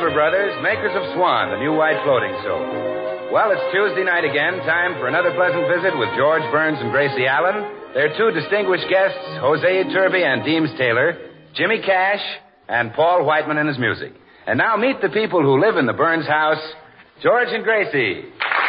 Flavor Brothers, makers of Swan, the new white floating soap. Well, it's Tuesday night again, time for another pleasant visit with George Burns and Gracie Allen, their two distinguished guests, Jose Iturbe and Deems Taylor, Jimmy Cash, and Paul Whiteman and his music. And now meet the people who live in the Burns house, George and Gracie.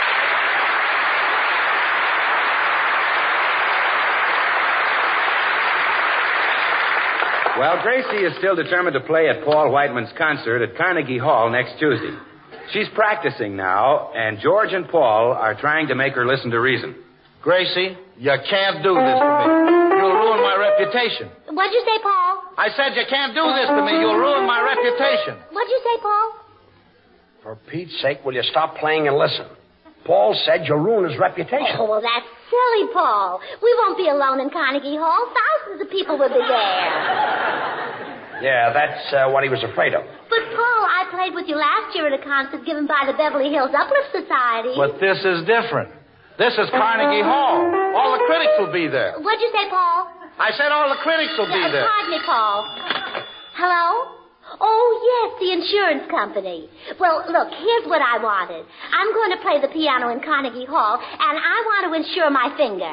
Well, Gracie is still determined to play at Paul Whiteman's concert at Carnegie Hall next Tuesday. She's practicing now, and George and Paul are trying to make her listen to reason. Gracie, you can't do this to me. You'll ruin my reputation. What'd you say, Paul? I said you can't do this to me. You'll ruin my reputation. What'd you say, Paul? For Pete's sake, will you stop playing and listen? Paul said you'll ruin his reputation. Oh, well, that's silly, Paul. We won't be alone in Carnegie Hall. Thousands of people will be there. Yeah, that's what he was afraid of. But, Paul, I played with you last year at a concert given by the Beverly Hills Uplift Society. But this is different. This is Carnegie Hall. All the critics will be there. What'd you say, Paul? I said all the critics will be there. Pardon me, Paul. Hello? Oh, yes, the insurance company. Well, look, here's what I wanted. I'm going to play the piano in Carnegie Hall, and I want to insure my finger.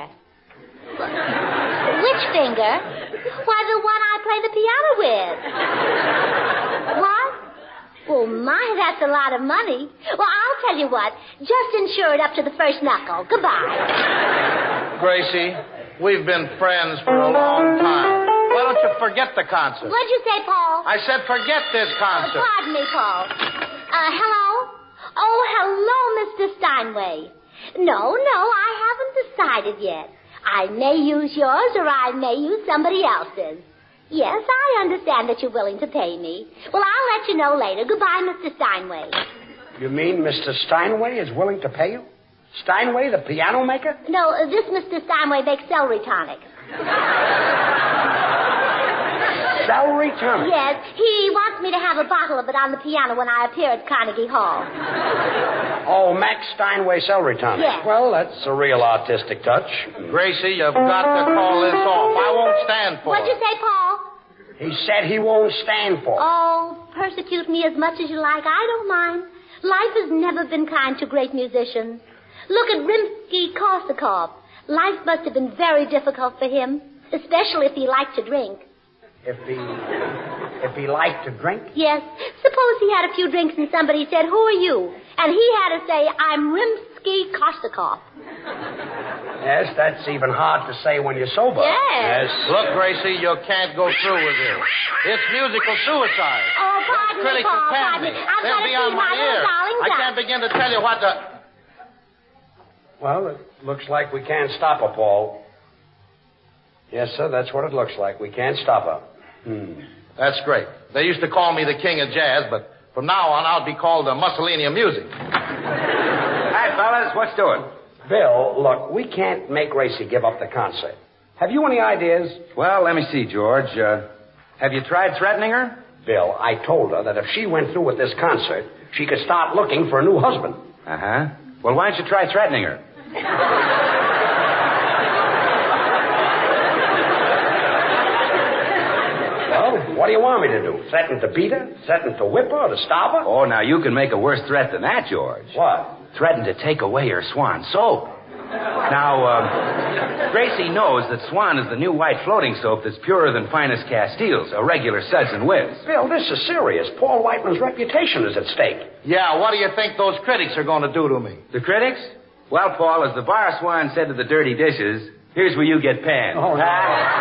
Which finger? Why, the one I play the piano with. What? Oh, my, that's a lot of money. Well, I'll tell you what. Just insure it up to the first knuckle. Goodbye. Gracie, we've been friends for a long time. Why don't you forget the concert? What'd you say, Paul? I said forget this concert. Pardon me, Paul. Hello? Oh, hello, Mr. Steinway. No, I haven't decided yet. I may use yours or I may use somebody else's. Yes, I understand that you're willing to pay me. Well, I'll let you know later. Goodbye, Mr. Steinway. You mean Mr. Steinway is willing to pay you? Steinway, the piano maker? No, this Mr. Steinway makes celery tonic. Celery tonic? Yes, he wants me to have a bottle of it on the piano when I appear at Carnegie Hall. Oh, Max Steinway celery tonic. Yes. Well, that's a real artistic touch. Gracie, you've got to call this off. I won't stand for What'd it. you say, Paul? He said he won't stand for it. Oh, persecute me as much as you like. I don't mind. Life has never been kind to great musicians. Look at Rimsky-Korsakov. Life must have been very difficult for him, especially if he liked to drink. If he liked to drink? Yes. Suppose he had a few drinks and somebody said, "Who are you?" And he had to say, "I'm Rimsky-Korsakov." Yes, that's even hard to say when you're sober. Yes. Look, Gracie, you can't go through with this. It's musical suicide. Oh, pardon me, Critics Paul, will can pardon me. me. I've They'll got to be see on my my little ear. darling I duck. can't begin to tell you what the... Well, it looks like we can't stop her, Paul. Yes, sir, that's what it looks like. We can't stop her. That's great. They used to call me the king of jazz, but from now on I'll be called the Mussolini of music. Hi, fellas, what's doing? Bill, look, we can't make Gracie give up the concert. Have you any ideas? Well, let me see, George. Have you tried threatening her? Bill, I told her that if she went through with this concert, she could start looking for a new husband. Uh-huh. Well, why don't you try threatening her? Well, what do you want me to do? Threaten to beat her? Threaten to whip her or to stop her? Oh, now you can make a worse threat than that, George. What? Threaten to take away her Swan soap. Now, Gracie knows that Swan is the new white floating soap that's purer than finest Castiles, a regular Suds and Whiz. Bill, this is serious. Paul Whiteman's reputation is at stake. Yeah, what do you think those critics are going to do to me? The critics? Well, Paul, as the bar Swan said to the dirty dishes, here's where you get panned. Oh, no.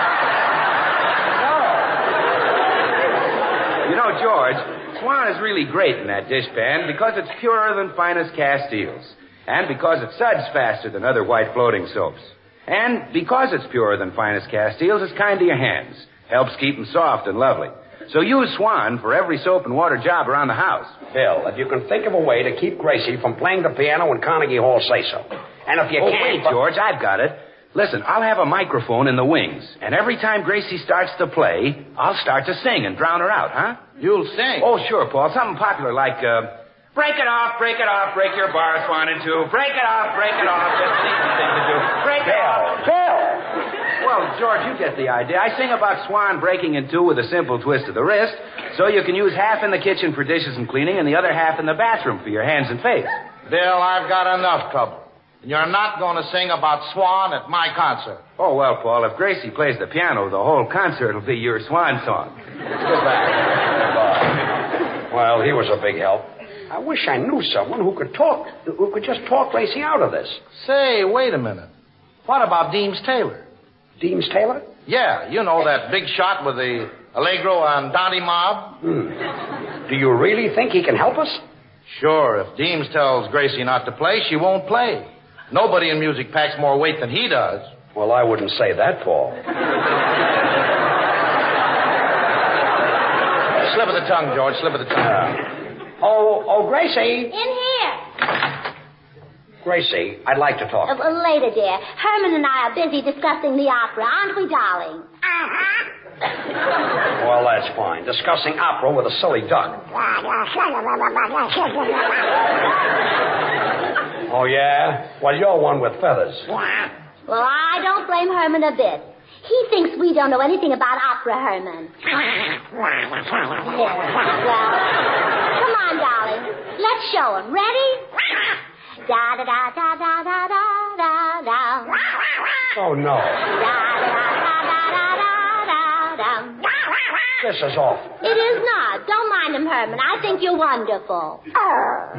You know, George, Swan is really great in that dishpan because it's purer than finest Castiles. And because it suds faster than other white floating soaps. And because it's purer than finest Castiles, it's kind to your hands. Helps keep them soft and lovely. So use Swan for every soap and water job around the house. Bill, if you can think of a way to keep Gracie from playing the piano in Carnegie Hall, say so. And if you can't... Wait, George, I've got it. Listen, I'll have a microphone in the wings. And every time Gracie starts to play, I'll start to sing and drown her out, huh? You'll sing? Oh, sure, Paul. Something popular like, break it off, break your bar Swan in two. Break it off, just the easy thing to do. Break it off. Bill! Well, George, you get the idea. I sing about Swan breaking in two with a simple twist of the wrist. So you can use half in the kitchen for dishes and cleaning and the other half in the bathroom for your hands and face. Bill, I've got enough trouble. And you're not going to sing about Swan at my concert. Oh, well, Paul, if Gracie plays the piano, the whole concert will be your swan song. Let's go back. Well, he was a big help. I wish I knew someone who could just talk Gracie out of this. Say, wait a minute. What about Deems Taylor? Deems Taylor? Yeah, you know that big shot with the Allegro and Dante mob? Do you really think he can help us? Sure, if Deems tells Gracie not to play, she won't play. Nobody in music packs more weight than he does. Well, I wouldn't say that, Paul. Slip of the tongue, George, slip of the tongue. Oh, Gracie. In here. Gracie, I'd like to talk. Later, dear. Herman and I are busy discussing the opera, aren't we, darling? Well, that's fine. Discussing opera with a silly duck. Oh, yeah? Well, you're one with feathers. Well, I don't blame Herman a bit. He thinks we don't know anything about opera, Herman. Well, come on, darling. Let's show him. Ready? Da da da da da da da da da. Oh, no. Da da da da da da da da. This is awful. It is not. Don't mind him, Herman. I think you're wonderful. Come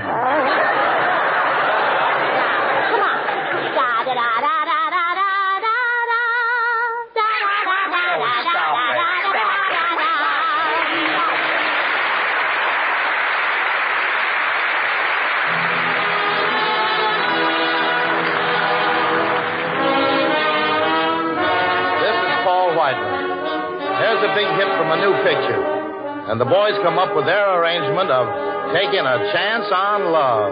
on. Da da da da da da da da da. Da da da da da da da da. This is Paul Whiteman. There's a big hit from a new picture. And the boys come up with their arrangement of Taking a Chance on Love.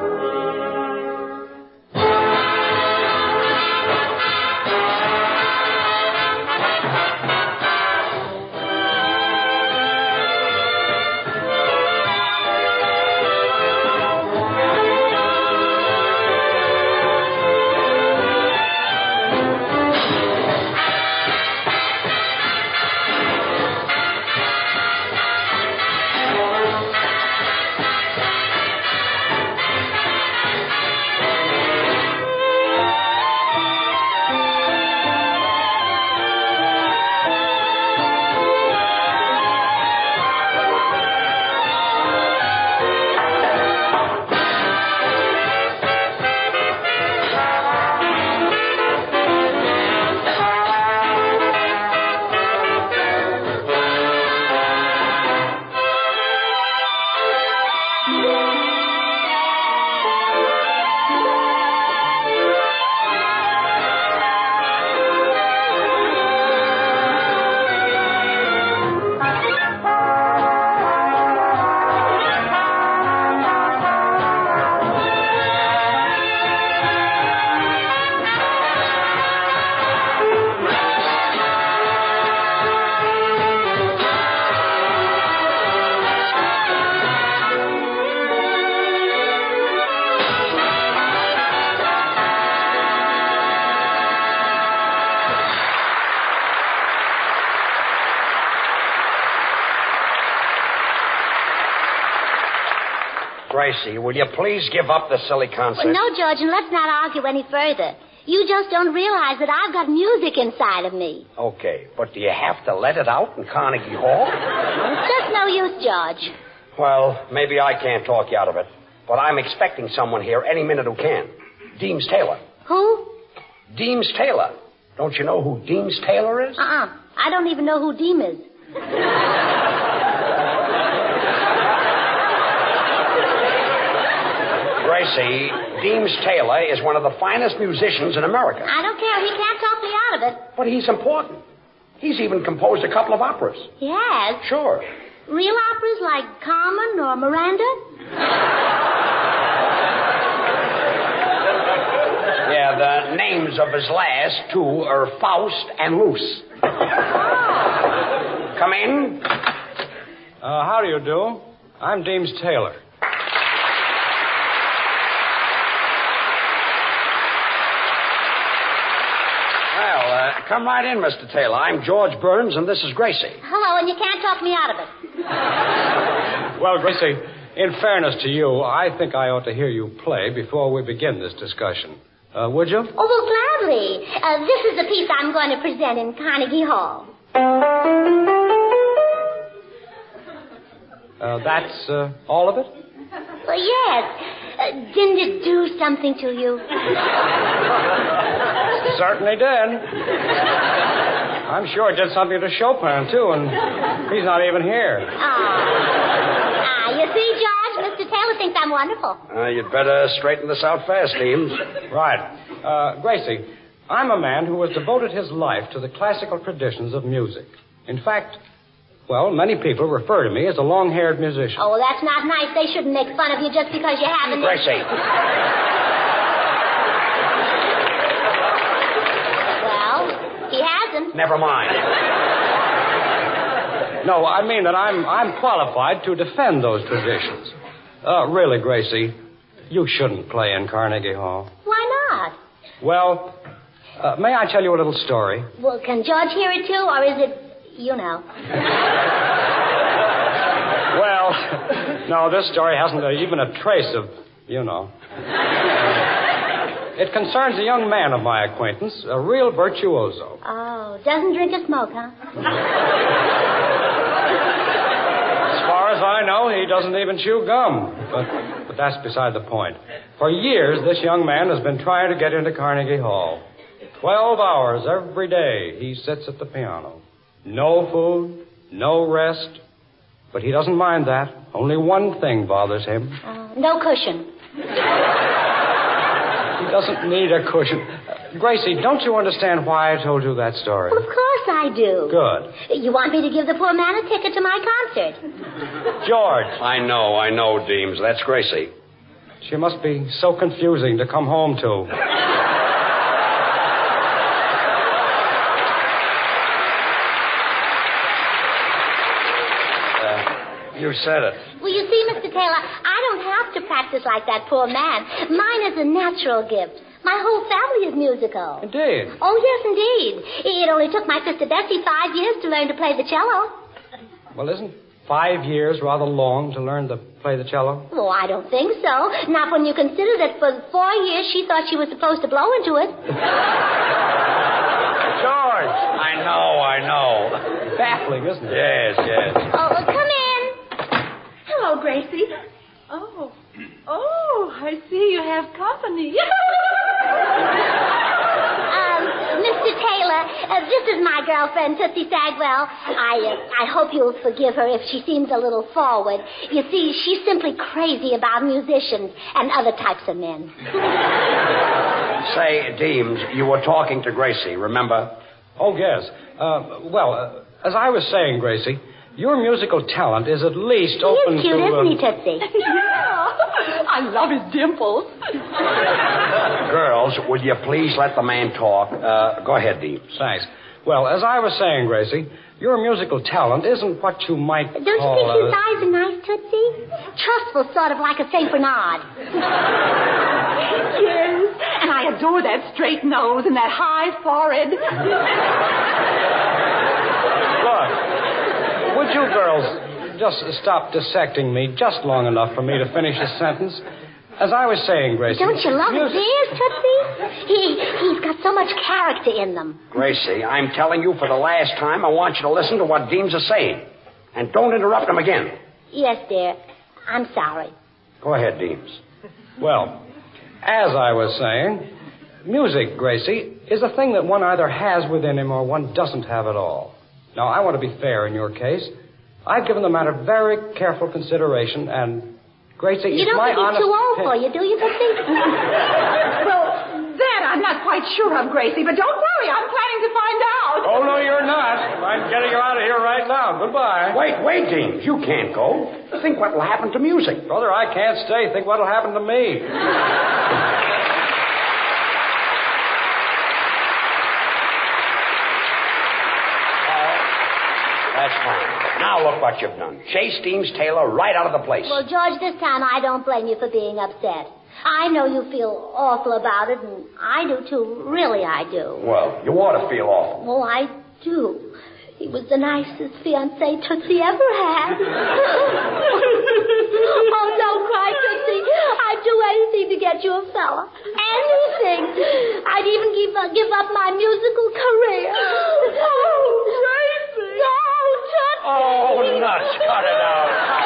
Gracie, will you please give up the silly concert? Well, no, George, and let's not argue any further. You just don't realize that I've got music inside of me. Okay, but do you have to let it out in Carnegie Hall? It's just no use, George. Well, maybe I can't talk you out of it, but I'm expecting someone here any minute who can. Deems Taylor. Who? Deems Taylor. Don't you know who Deems Taylor is? I don't even know who Deem is. Gracie, Deems Taylor is one of the finest musicians in America. I don't care. He can't talk me out of it. But he's important. He's even composed a couple of operas. He has? Sure. Real operas like Carmen or Miranda? Yeah, the names of his last two are Faust and Luce. Oh. Come in. How do you do? I'm Deems Taylor. Come right in, Mr. Taylor. I'm George Burns, and this is Gracie. Hello, and you can't talk me out of it. Well, Gracie, in fairness to you, I think I ought to hear you play before we begin this discussion. Would you? Oh, well, gladly. This is the piece I'm going to present in Carnegie Hall. That's all of it? Well, yes. Didn't it do something to you? Certainly did. I'm sure it did something to Chopin, too, and he's not even here. You see, George, Mr. Taylor thinks I'm wonderful. You'd better straighten this out fast, Deems. Right. Gracie, I'm a man who has devoted his life to the classical traditions of music. In fact, well, many people refer to me as a long-haired musician. Oh, that's not nice. They shouldn't make fun of you just because you haven't... Gracie. Well, he hasn't. Never mind. No, I mean that I'm qualified to defend those traditions. Really, Gracie, you shouldn't play in Carnegie Hall. Why not? Well, may I tell you a little story? Well, can George hear it too, or is it, you know? Well, no, this story hasn't even a trace of, you know. It concerns a young man of my acquaintance, a real virtuoso. Oh, doesn't drink or smoke, huh? As far as I know, he doesn't even chew gum. But that's beside the point. For years, this young man has been trying to get into Carnegie Hall. 12 hours every day he sits at the piano. No food, no rest. But he doesn't mind that. Only one thing bothers him. No cushion. He doesn't need a cushion. Gracie, don't you understand why I told you that story? Well, of course I do. Good. You want me to give the poor man a ticket to my concert? George. I know, Deems. That's Gracie. She must be so confusing to come home to. You said it. Well, you see, Mr. Taylor, I don't have to practice like that poor man. Mine is a natural gift. My whole family is musical. Indeed. Oh, yes, indeed. It only took my sister Bessie 5 years to learn to play the cello. Well, isn't 5 years rather long to learn to play the cello? Oh, I don't think so. Not when you consider that for 4 years she thought she was supposed to blow into it. George! I know. Baffling, isn't it? Yes. Oh, well, come in. Hello, Gracie. Oh, I see you have company. Mr. Taylor, this is my girlfriend, Tootsie Sagwell. I hope you'll forgive her if she seems a little forward. You see, she's simply crazy about musicians and other types of men. Say, Deems, you were talking to Gracie, remember? Oh, yes. As I was saying, Gracie, your musical talent is at least open to... He is cute, isn't he, Tootsie? Yeah. I love his dimples. Girls, will you please let the man talk? Go ahead, Deems. Thanks. Well, as I was saying, Gracie, your musical talent isn't what you might call... Don't you think his eyes are nice, Tootsie? Trustful, sort of like a St. Bernard. Yes, and I adore that straight nose and that high forehead. Look, would you girls just stop dissecting me just long enough for me to finish a sentence? As I was saying, Gracie... Don't you love his ears, Tootsie? He's got so much character in them. Gracie, I'm telling you for the last time, I want you to listen to what Deems is saying. And don't interrupt him again. Yes, dear. I'm sorry. Go ahead, Deems. Well, as I was saying, music, Gracie, is a thing that one either has within him or one doesn't have at all. Now, I want to be fair in your case. I've given the matter very careful consideration, and... Gracie, you don't think he's too old for you, do you, Tootsie? Well, that I'm not quite sure of, Gracie, but don't worry, I'm planning to find out. Oh, no, you're not. I'm getting you out of here right now. Goodbye. Wait, Deems. You can't go. Think what will happen to music. Brother, I can't stay. Think what will happen to me. That's fine. Now look what you've done. Chase Deems Taylor right out of the place. Well, George, this time I don't blame you for being upset. I know you feel awful about it, and I do too. Really, I do. Well, you ought to feel awful. Oh, I do. He was the nicest fiancé Tootsie ever had. Oh, don't cry, Tootsie. I'd do anything to get you a fella. Anything. I'd even give up my musical career. Oh, Gracie. Oh, Tootsie. Oh, nuts. Cut it out.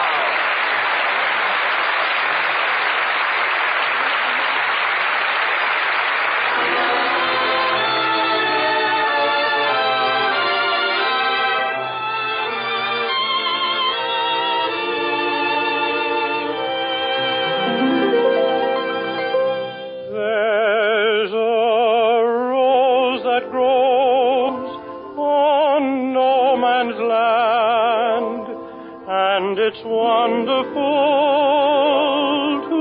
It's wonderful to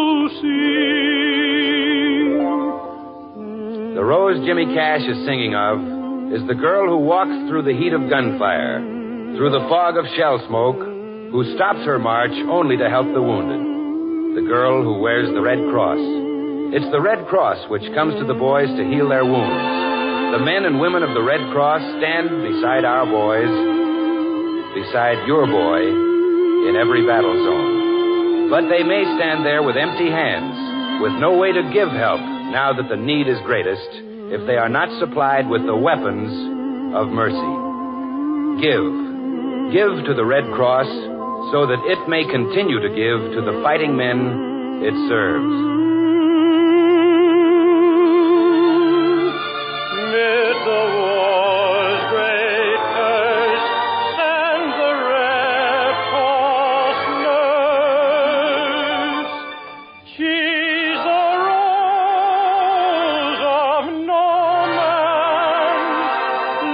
see. The rose Jimmy Cash is singing of is the girl who walks through the heat of gunfire, through the fog of shell smoke, who stops her march only to help the wounded. The girl who wears the Red Cross. It's the Red Cross which comes to the boys to heal their wounds. The men and women of the Red Cross stand beside our boys, beside your boy, in every battle zone. But they may stand there with empty hands, with no way to give help now that the need is greatest, if they are not supplied with the weapons of mercy. Give to the Red Cross so that it may continue to give to the fighting men it serves. Mid the war's great curse and the Red Cross nurse. She's a rose of no man's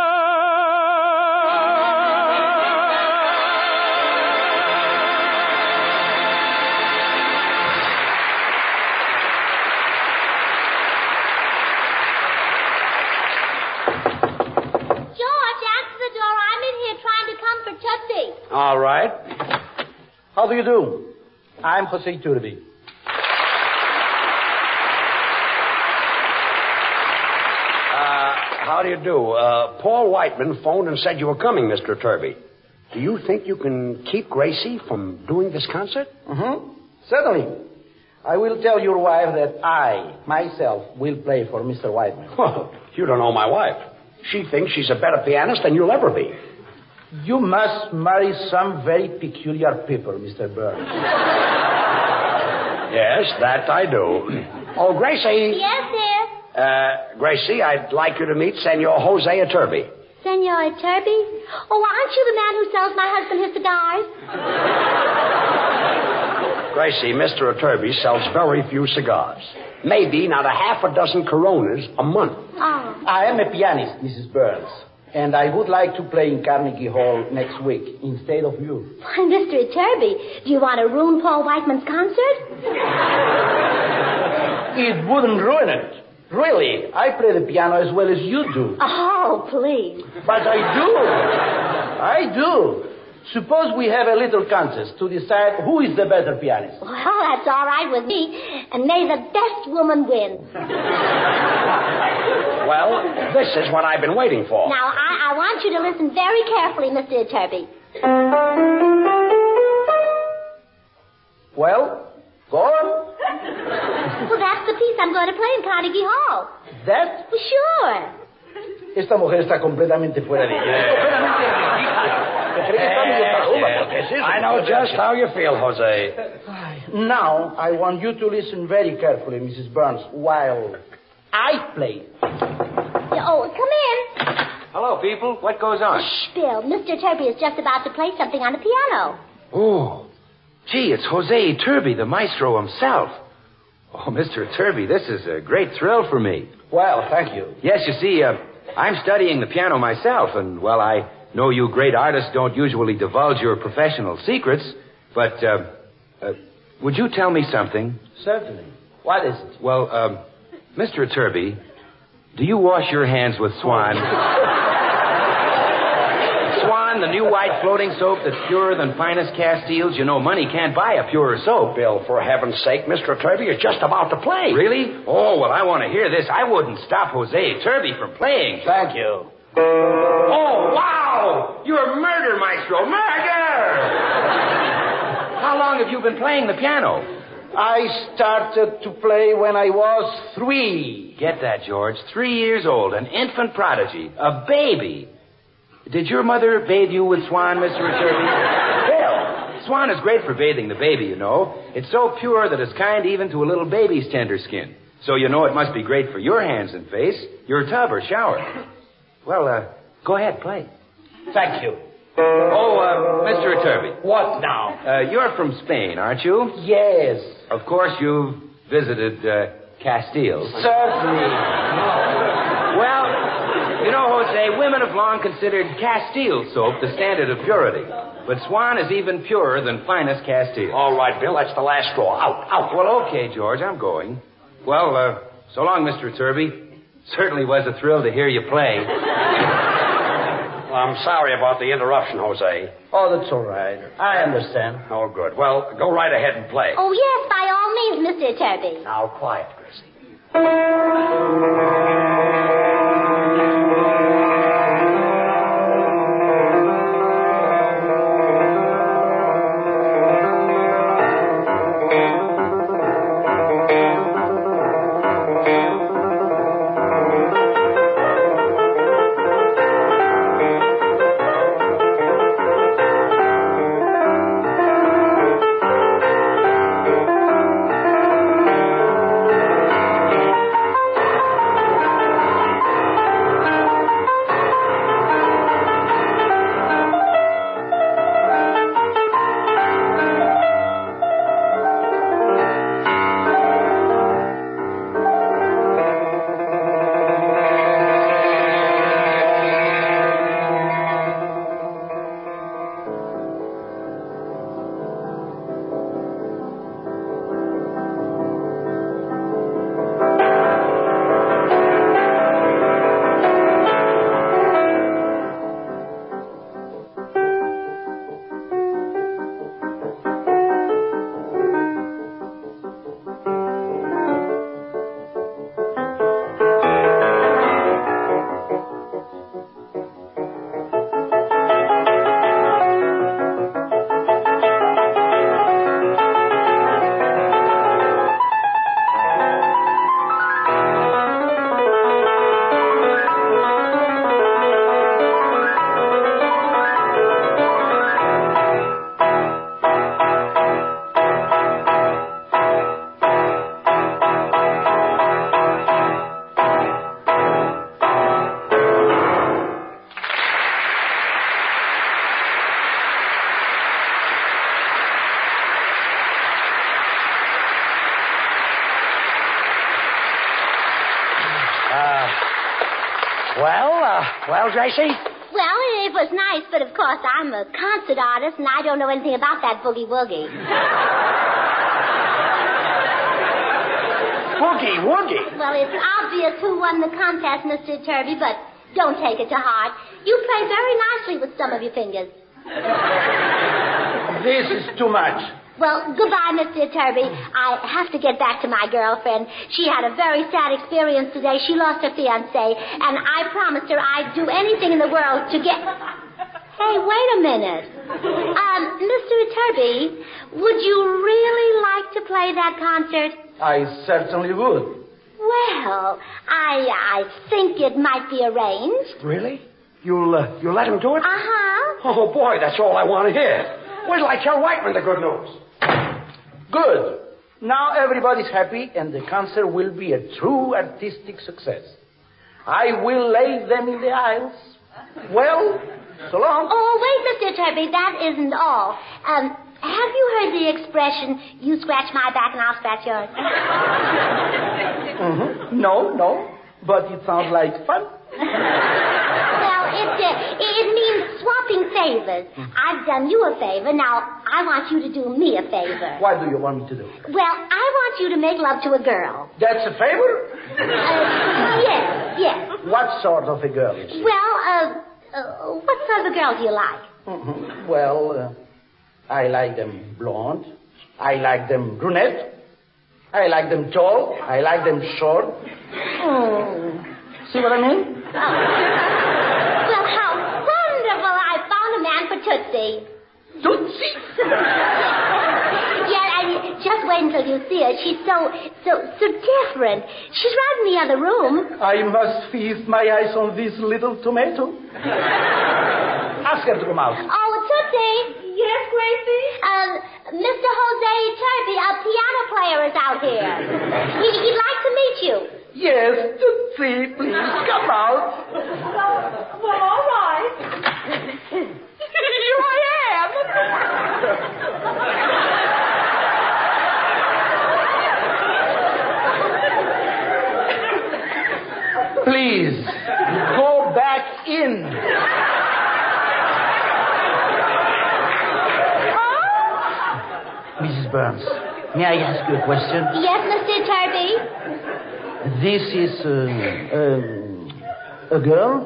George, answer the door. I'm in here trying to comfort Tootsie. All right. How do you do? I'm Jose Iturbi. How do you do? Paul Whiteman phoned and said you were coming, Mr. Turby. Do you think you can keep Gracie from doing this concert? Mm-hmm. Certainly. I will tell your wife that I, myself, will play for Mr. Whiteman. Well, you don't know my wife. She thinks she's a better pianist than you'll ever be. You must marry some very peculiar people, Mr. Burns. Yes, that I do. Oh, Gracie. Yes, dear. Gracie, I'd like you to meet Senor Jose Iturbi. Senor Iturbi? Oh, aren't you the man who sells my husband his cigars? Gracie, Mr. Iturbi sells very few cigars. Maybe not a half a dozen Coronas a month. Oh. I am a pianist, Mrs. Burns, and I would like to play in Carnegie Hall next week instead of you. Why, Mr. Iturbi, do you want to ruin Paul Whiteman's concert? It wouldn't ruin it. Really, I play the piano as well as you do. Oh, please. But I do. Suppose we have a little contest to decide who is the better pianist. Well, that's all right with me. And may the best woman win. Well, this is what I've been waiting for. Now, I want you to listen very carefully, Mr. Iturbi. Well, go on. Well, that's the piece I'm going to play in Carnegie Hall. That? Well, sure. Esta mujer está completamente fuera de ella. I know just how you feel, Jose. Now, I want you to listen very carefully, Mrs. Burns, while I play. Oh, come in. Hello, people. What goes on? Shh, Bill. Mr. Iturbi is just about to play something on the piano. Oh, gee, it's Jose Iturbi, the maestro himself. Oh, Mr. Iturbi, this is a great thrill for me. Well, thank you. Yes, you see, I'm studying the piano myself, and, well, I know you great artists don't usually divulge your professional secrets, but, would you tell me something? Certainly. What is it? Well, Mr. Iturbi, do you wash your hands with Swan? Swan, the the new white floating soap that's purer than finest Castiles. You know money can't buy a purer soap. Bill, for heaven's sake, Mr. Turby is just about to play. Really? Oh, well, I want to hear this. I wouldn't stop Jose Turby from playing. Thank you. Oh, wow! You're murder, Maestro. Murder! How long have you been playing the piano? I started to play when I was 3. Get that, George. 3 years old, an infant prodigy, a baby. Did your mother bathe you with Swan, Mr. Turby? Well, Swan is great for bathing the baby, you know. It's so pure that it's kind even to a little baby's tender skin. So you know it must be great for your hands and face, your tub or shower. Well, go ahead, play. Thank you. Oh, Mr. Turby. What now? You're from Spain, aren't you? Yes. Of course, you've visited Castile. Certainly. Well, you know, Jose, women have long considered Castile soap the standard of purity. But Swan is even purer than finest Castile. All right, Bill, that's the last straw. Out. Well, okay, George, I'm going. Well, so long, Mr. Turby. Certainly was a thrill to hear you play. Well, I'm sorry about the interruption, Jose. Oh, that's all right. I understand. Oh, good. Well, go right ahead and play. Oh, yes, by all means, Mr. Turby. Now, quiet, Gracie. Well, Gracie? Well, it was nice, but of course I'm a concert artist and I don't know anything about that boogie-woogie. Boogie-woogie? Well, it's obvious who won the contest, Mr. Turby, but don't take it to heart. You play very nicely with some of your fingers. This is too much. Well, goodbye, Mr. Turby. I have to get back to my girlfriend. She had a very sad experience today. She lost her fiancé, and I promised her I'd do anything in the world to get... Hey, wait a minute. Mr. Turby, would you really like to play that concert? I certainly would. Well, I think it might be arranged. Really? You'll let him do it? Uh-huh. Oh, boy, that's all I want to hear. Wait till I tell Whiteman the good news. Good. Now everybody's happy, and the concert will be a true artistic success. I will lay them in the aisles. Well, so long. Oh, wait, Mr. Turby, that isn't all. Have you heard the expression, you scratch my back and I'll scratch yours? Mm-hmm. No, but it sounds like fun. Well, it means swapping favors. I've done you a favor. Now, I want you to do me a favor. What do you want me to do? Well, I want you to make love to a girl. That's a favor? Yes. What sort of a girl is she? Well, what sort of a girl do you like? Well, I like them blonde. I like them brunette. I like them tall. I like them short. See what I mean? Well, how wonderful. I found a man for Tootsie. Tootsie? Yeah, and just wait until you see her. She's so different. She's right in the other room. I must feast my eyes on this little tomato. Ask her to come out. Oh, Tootsie. Yes, Gracie? Mr. Jose Turby, a piano player, is out here. He'd like to meet you. Yes, Tootsie, please come out. Well, all right. Here I am. Please, go back in. Mrs. Burns, may I ask you a question? Yes, Mr. Turby. This is a girl?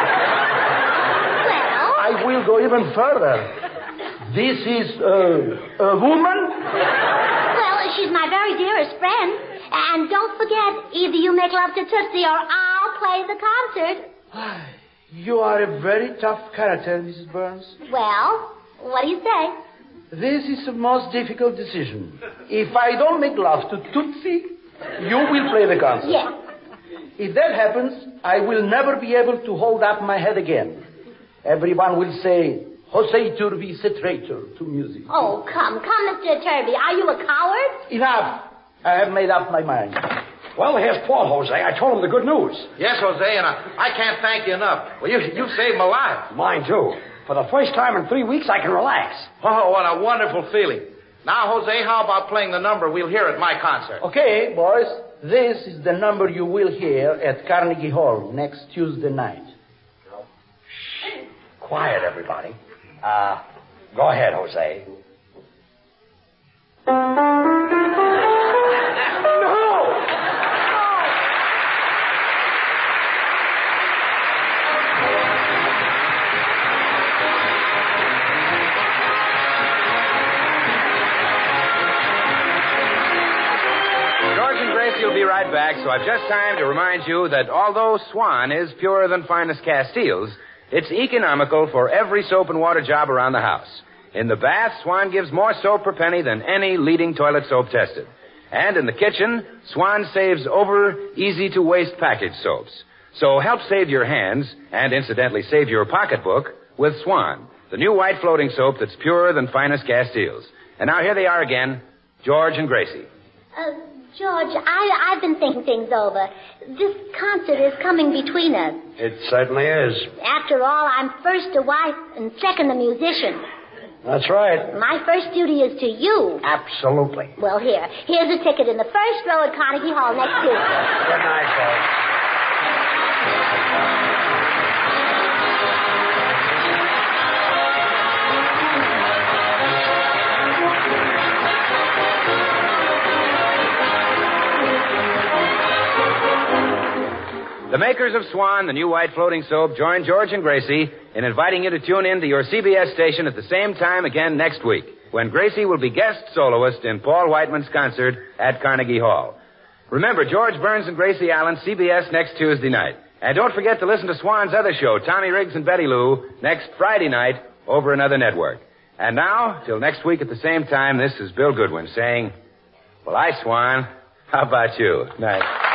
Well? I will go even further. This is a woman? Well, she's my very dearest friend. And don't forget, either you make love to Tootsie or I'll play the concert. You are a very tough character, Mrs. Burns. Well, what do you say? This is the most difficult decision. If I don't make love to Tootsie, you will play the concert. Yes. If that happens, I will never be able to hold up my head again. Everyone will say, Jose Turbi is a traitor to music. Oh, come, Mr. Turby. Are you a coward? Enough. I have made up my mind. Well, here's Paul, Jose. I told him the good news. Yes, Jose, and I can't thank you enough. Well, you saved my life. Mine, too. For the first time in 3 weeks, I can relax. Oh, what a wonderful feeling. Now, Jose, how about playing the number we'll hear at my concert? Okay, boys. This is the number you will hear at Carnegie Hall next Tuesday night. Shh. Quiet, everybody. Go ahead, Jose. We'll be right back, so I've just time to remind you that although Swan is purer than finest Castiles, it's economical for every soap and water job around the house. In the bath, Swan gives more soap per penny than any leading toilet soap tested. And in the kitchen, Swan saves over easy-to-waste package soaps. So help save your hands, and incidentally save your pocketbook, with Swan, the new white floating soap that's purer than finest Castiles. And now here they are again, George and Gracie. George, I've been thinking things over. This concert is coming between us. It certainly is. After all, I'm first a wife and second a musician. That's right. My first duty is to you. Absolutely. Well, here's a ticket in the first row at Carnegie Hall next Tuesday. Good night, folks. The makers of Swan, the new white floating soap, join George and Gracie in inviting you to tune in to your CBS station at the same time again next week, when Gracie will be guest soloist in Paul Whiteman's concert at Carnegie Hall. Remember, George Burns and Gracie Allen, CBS next Tuesday night. And don't forget to listen to Swan's other show, Tommy Riggs and Betty Lou, next Friday night over another network. And now, till next week at the same time, this is Bill Goodwin saying, well, Swan, how about you? Night.